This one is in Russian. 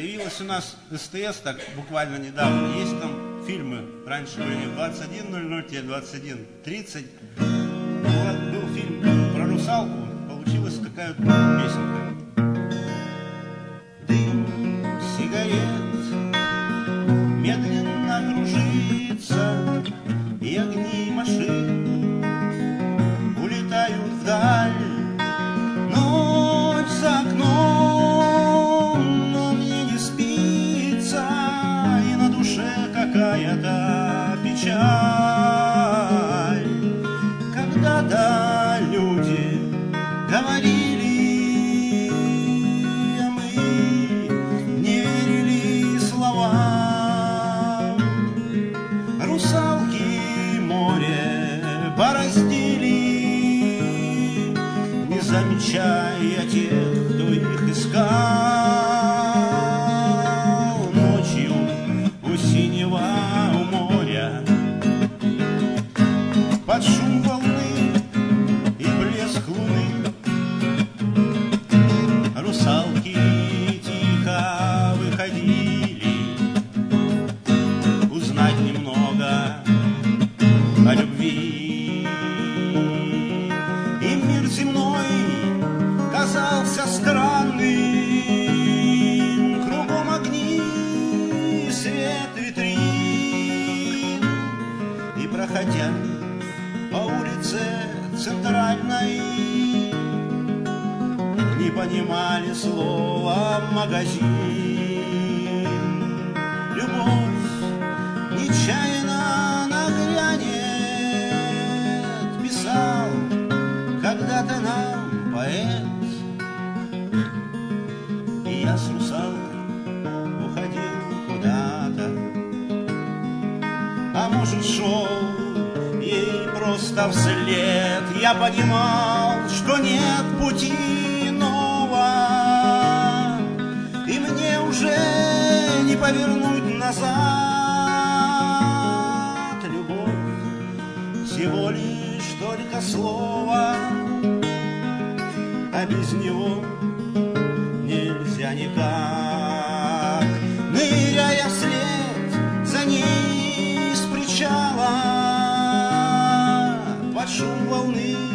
Появилась у нас СТС, так буквально недавно. Есть там фильмы. Раньше были 21:00, те 21:30. Вот был фильм про русалку. Получилась такая песенка. Дым сигарет медленно кружится, и огни машин улетают вдаль. Ночь за окном, но мне не спится, и на душе какая-то печаль. Когда-то люди говорили, а мы не верили словам. Русалки море бороздили, не замечая тех, кто их искал. Ночью у синего моря под шум волны и блеск луны русалки тихо выходили узнать немного о любви. И мир земной казался странным, кругом огни, свет витрин. И проходя по улице центральной, не понимали слова магазин. Любовь нечаянно нагрянет, писал когда-то нам поэт. И я с русалкой уходил куда-то, а может шел ей просто вслед. Я понимал, что нет пути иного, и мне уже не повернуть назад. Любовь всего лишь только слово, а без него нельзя никак. Ныряя вслед за ней с причала под шум волны